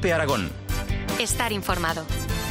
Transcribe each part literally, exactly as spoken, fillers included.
COPE Aragón. Estar informado.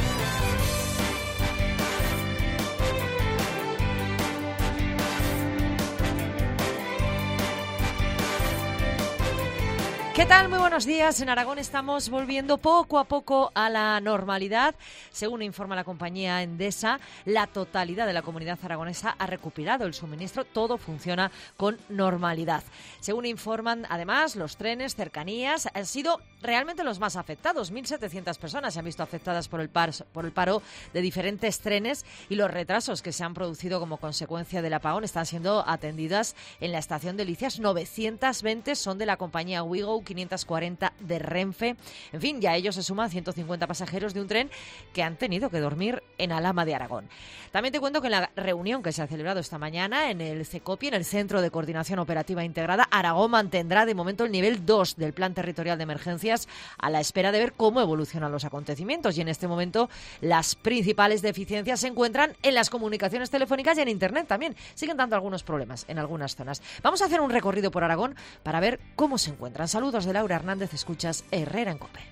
¿Qué tal? Muy buenos días. En Aragón estamos volviendo poco a poco a la normalidad. Según informa la compañía Endesa, la totalidad de la comunidad aragonesa ha recuperado el suministro. Todo funciona con normalidad. Según informan, además, los trenes, cercanías, han sido realmente los más afectados. mil setecientas personas se han visto afectadas por el, par, por el paro de diferentes trenes y los retrasos que se han producido como consecuencia del apagón están siendo atendidas en la estación de Licias. novecientas veinte son de la compañía Wigo, quinientos cuarenta de Renfe. En fin, ya a ellos se suman ciento cincuenta pasajeros de un tren que han tenido que dormir en Alhama de Aragón. También te cuento que en la reunión que se ha celebrado esta mañana en el CECOPI, en el Centro de Coordinación Operativa Integrada, Aragón mantendrá de momento el nivel dos del Plan Territorial de Emergencias a la espera de ver cómo evolucionan los acontecimientos. Y en este momento las principales deficiencias se encuentran en las comunicaciones telefónicas y en Internet también. Siguen dando algunos problemas en algunas zonas. Vamos a hacer un recorrido por Aragón para ver cómo se encuentran. Saludos de Laura Hernández, escuchas Herrera en COPE.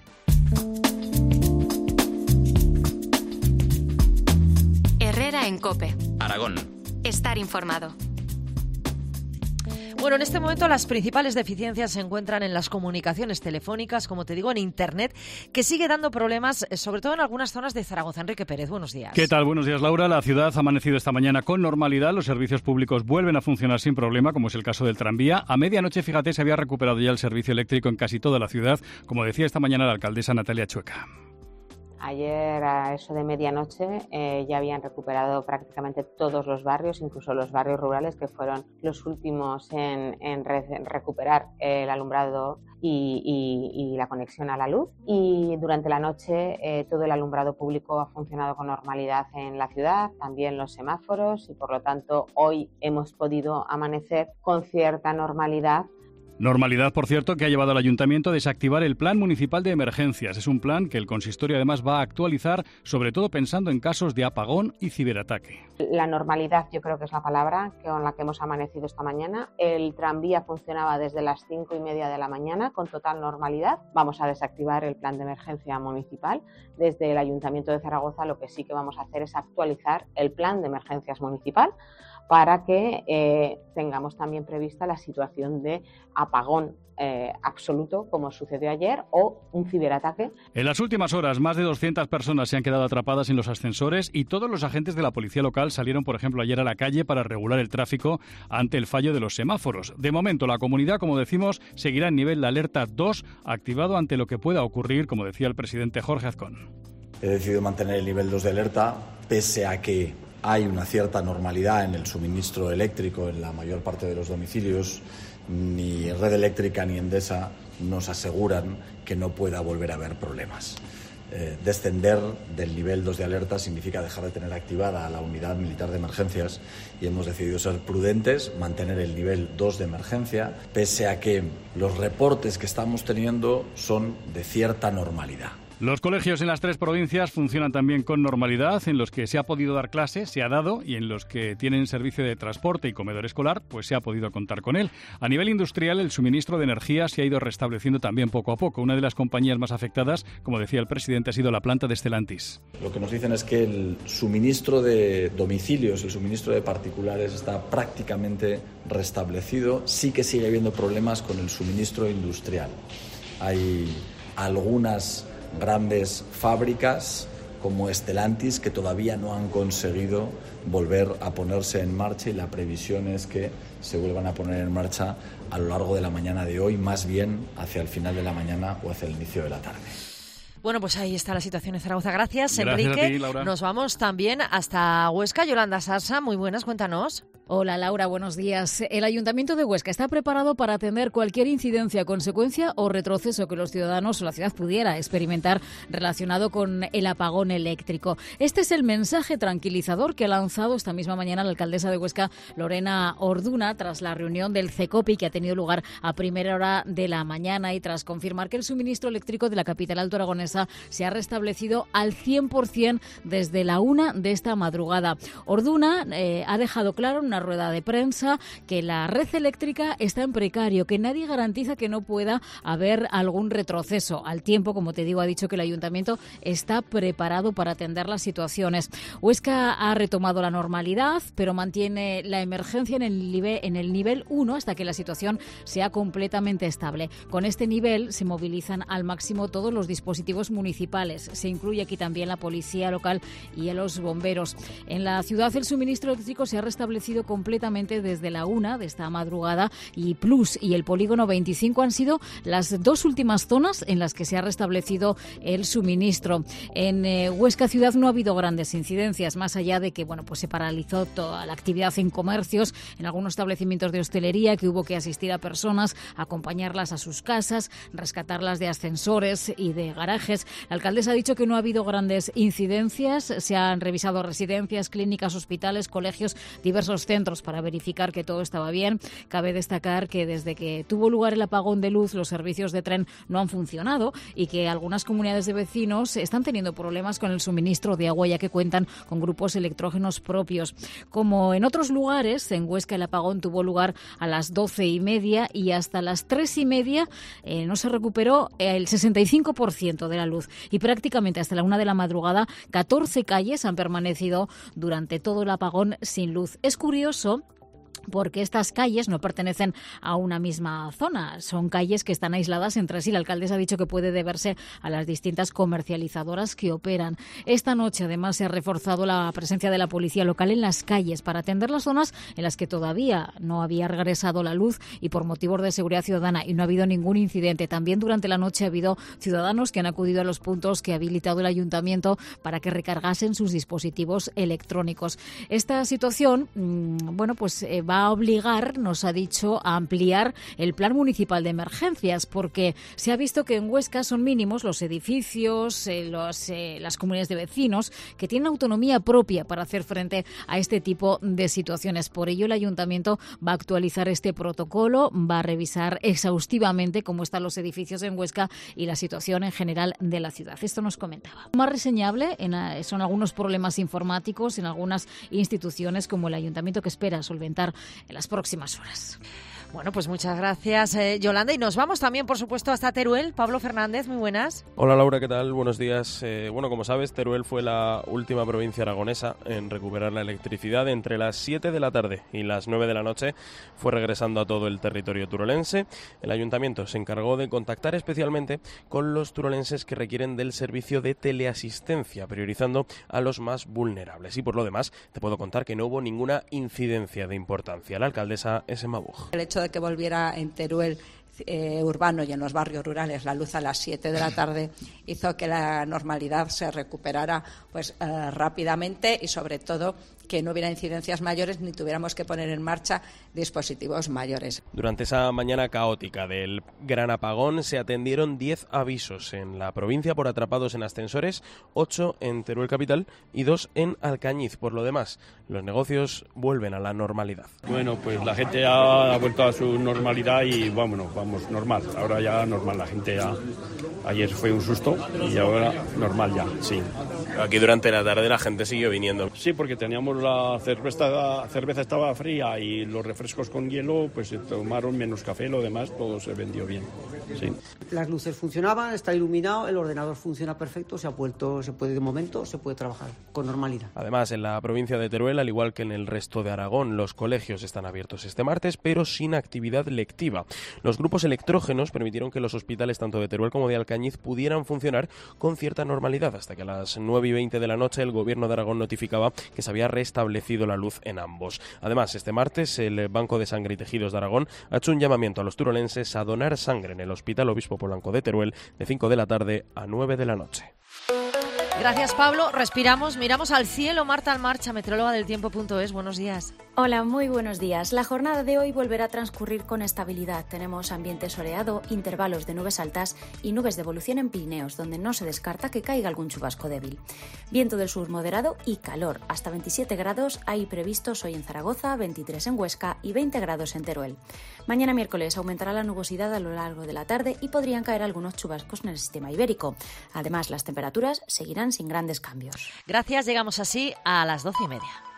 Herrera en COPE. Aragón. Estar informado. Bueno, en este momento las principales deficiencias se encuentran en las comunicaciones telefónicas, como te digo, en Internet, que sigue dando problemas, sobre todo en algunas zonas de Zaragoza. Enrique Pérez, buenos días. ¿Qué tal? Buenos días, Laura. La ciudad ha amanecido esta mañana con normalidad. Los servicios públicos vuelven a funcionar sin problema, como es el caso del tranvía. A medianoche, fíjate, se había recuperado ya el servicio eléctrico en casi toda la ciudad, como decía esta mañana la alcaldesa Natalia Chueca. Ayer, a eso de medianoche, eh, ya habían recuperado prácticamente todos los barrios, incluso los barrios rurales, que fueron los últimos en, en, re, en recuperar el alumbrado y, y, y la conexión a la luz. Y durante la noche eh, todo el alumbrado público ha funcionado con normalidad en la ciudad, también los semáforos, y por lo tanto hoy hemos podido amanecer con cierta normalidad. Normalidad, por cierto, que ha llevado al Ayuntamiento a desactivar el Plan Municipal de Emergencias. Es un plan que el consistorio además va a actualizar, sobre todo pensando en casos de apagón y ciberataque. La normalidad, yo creo que es la palabra con la que hemos amanecido esta mañana. El tranvía funcionaba desde las cinco y media de la mañana con total normalidad. Vamos a desactivar el Plan de Emergencia Municipal. Desde el Ayuntamiento de Zaragoza lo que sí que vamos a hacer es actualizar el Plan de Emergencias Municipal para que eh, tengamos también prevista la situación de apagón eh, absoluto, como sucedió ayer, o un ciberataque. En las últimas horas, más de doscientas personas se han quedado atrapadas en los ascensores y todos los agentes de la policía local salieron, por ejemplo, ayer a la calle para regular el tráfico ante el fallo de los semáforos. De momento, la comunidad, como decimos, seguirá en nivel de alerta dos, activado ante lo que pueda ocurrir, como decía el presidente Jorge Azcón. He decidido mantener el nivel dos de alerta, pese a que hay una cierta normalidad en el suministro eléctrico en la mayor parte de los domicilios. Ni Red Eléctrica ni Endesa nos aseguran que no pueda volver a haber problemas. Eh, descender del nivel dos de alerta significa dejar de tener activada la unidad militar de emergencias y hemos decidido ser prudentes, mantener el nivel dos de emergencia, pese a que los reportes que estamos teniendo son de cierta normalidad. Los colegios en las tres provincias funcionan también con normalidad, en los que se ha podido dar clase, se ha dado, y en los que tienen servicio de transporte y comedor escolar, pues se ha podido contar con él. A nivel industrial, el suministro de energía se ha ido restableciendo también poco a poco. Una de las compañías más afectadas, como decía el presidente, ha sido la planta de Stellantis. Lo que nos dicen es que el suministro de domicilios, el suministro de particulares está prácticamente restablecido. Sí que sigue habiendo problemas con el suministro industrial. Hay algunas grandes fábricas como Stellantis que todavía no han conseguido volver a ponerse en marcha y la previsión es que se vuelvan a poner en marcha a lo largo de la mañana de hoy, más bien hacia el final de la mañana o hacia el inicio de la tarde. Bueno, pues ahí está la situación en Zaragoza. Gracias, Gracias Enrique. a ti, Laura. Nos vamos también hasta Huesca. Yolanda Sarsa, muy buenas, cuéntanos. Hola Laura, buenos días. El Ayuntamiento de Huesca está preparado para atender cualquier incidencia, consecuencia o retroceso que los ciudadanos o la ciudad pudiera experimentar relacionado con el apagón eléctrico. Este es el mensaje tranquilizador que ha lanzado esta misma mañana la alcaldesa de Huesca, Lorena Orduna, tras la reunión del CECOPI que ha tenido lugar a primera hora de la mañana y tras confirmar que el suministro eléctrico de la capital alto aragonesa se ha restablecido al cien por ciento desde la una de esta madrugada. Orduna eh, ha dejado claro en una rueda de prensa que la red eléctrica está en precario, que nadie garantiza que no pueda haber algún retroceso. Al tiempo, como te digo, ha dicho que el ayuntamiento está preparado para atender las situaciones. Huesca ha retomado la normalidad, pero mantiene la emergencia en el nivel, en el nivel uno hasta que la situación sea completamente estable. Con este nivel se movilizan al máximo todos los dispositivos municipales. Se incluye aquí también la policía local y a los bomberos. En la ciudad el suministro eléctrico se ha restablecido completamente desde la una de esta madrugada y Plus y el polígono veinticinco han sido las dos últimas zonas en las que se ha restablecido el suministro. En eh, Huesca ciudad no ha habido grandes incidencias, más allá de que bueno, pues se paralizó toda la actividad en comercios, en algunos establecimientos de hostelería, que hubo que asistir a personas, acompañarlas a sus casas, rescatarlas de ascensores y de garajes. La alcaldesa ha dicho que no ha habido grandes incidencias, se han revisado residencias, clínicas, hospitales, colegios, diversos centros para verificar que todo estaba bien. Cabe destacar que desde que tuvo lugar el apagón de luz, los servicios de tren no han funcionado y que algunas comunidades de vecinos están teniendo problemas con el suministro de agua, ya que cuentan con grupos electrógenos propios. Como en otros lugares, en Huesca el apagón tuvo lugar a las doce y media y hasta las tres y media eh, no se recuperó el sesenta y cinco por ciento de la luz y prácticamente hasta la una de la madrugada catorce calles han permanecido durante todo el apagón sin luz. Es curioso porque estas calles no pertenecen a una misma zona, son calles que están aisladas entre sí. La alcaldesa ha dicho que puede deberse a las distintas comercializadoras que operan. Esta noche, además, se ha reforzado la presencia de la policía local en las calles para atender las zonas en las que todavía no había regresado la luz y por motivos de seguridad ciudadana, y no ha habido ningún incidente. También durante la noche ha habido ciudadanos que han acudido a los puntos que ha habilitado el ayuntamiento para que recargasen sus dispositivos electrónicos. Esta situación, mmm, bueno, pues eh, va va a obligar, nos ha dicho, a ampliar el plan municipal de emergencias, porque se ha visto que en Huesca son mínimos los edificios, eh, los, eh, las comunidades de vecinos, que tienen autonomía propia para hacer frente a este tipo de situaciones. Por ello, el ayuntamiento va a actualizar este protocolo, va a revisar exhaustivamente cómo están los edificios en Huesca y la situación en general de la ciudad. Esto nos comentaba. Más reseñable en, son algunos problemas informáticos en algunas instituciones, como el ayuntamiento, que espera solventar en las próximas horas. Bueno, pues muchas gracias, eh, Yolanda. Y nos vamos también, por supuesto, hasta Teruel. Pablo Fernández, muy buenas. Hola, Laura, ¿qué tal? Buenos días. Eh, bueno, como sabes, Teruel fue la última provincia aragonesa en recuperar la electricidad. Entre las siete de la tarde y las nueve de la noche fue regresando a todo el territorio turolense. El ayuntamiento se encargó de contactar especialmente con los turolenses que requieren del servicio de teleasistencia, priorizando a los más vulnerables. Y por lo demás, te puedo contar que no hubo ninguna incidencia de importancia. La alcaldesa es Emma Buch. El hecho de que volviera en Teruel eh, urbano y en los barrios rurales la luz a las siete de la tarde hizo que la normalidad se recuperara pues eh, rápidamente y sobre todo que no hubiera incidencias mayores ni tuviéramos que poner en marcha dispositivos mayores. Durante esa mañana caótica del gran apagón se atendieron diez avisos en la provincia por atrapados en ascensores, ocho en Teruel capital y dos en Alcañiz. Por lo demás, los negocios vuelven a la normalidad. Bueno, pues la gente ya ha vuelto a su normalidad y vámonos, vamos, normal. Ahora ya normal, la gente ya... Ayer fue un susto y ahora normal ya, sí. Aquí durante la tarde la gente siguió viniendo. Sí, porque teníamos la cerveza, la cerveza estaba fría y los refrescos con hielo, pues se tomaron menos café, lo demás todo se vendió bien. Sí. Las luces funcionaban, está iluminado, el ordenador funciona perfecto, se ha vuelto, se puede de momento, se puede trabajar con normalidad. Además, en la provincia de Teruel, al igual que en el resto de Aragón, los colegios están abiertos este martes, pero sin actividad lectiva. Los grupos electrógenos permitieron que los hospitales tanto de Teruel como de Alcañiz pudieran funcionar con cierta normalidad, hasta que a las nueve y veinte de la noche el gobierno de Aragón notificaba que se había restablecido la luz en ambos. Además, este martes el Banco de Sangre y Tejidos de Aragón ha hecho un llamamiento a los turolenses a donar sangre en el Hospital Obispo Polanco de Teruel de cinco de la tarde a nueve de la noche. Gracias, Pablo. Respiramos, miramos al cielo. Marta Almarcha, meteoróloga del tiempo punto es. Buenos días. Hola, muy buenos días. La jornada de hoy volverá a transcurrir con estabilidad. Tenemos ambiente soleado, intervalos de nubes altas y nubes de evolución en Pirineos, donde no se descarta que caiga algún chubasco débil. Viento del sur moderado y calor. Hasta veintisiete grados hay previstos hoy en Zaragoza, veintitrés en Huesca y veinte grados en Teruel. Mañana miércoles aumentará la nubosidad a lo largo de la tarde y podrían caer algunos chubascos en el sistema ibérico. Además, las temperaturas seguirán sin grandes cambios. Gracias, llegamos así a las doce y media.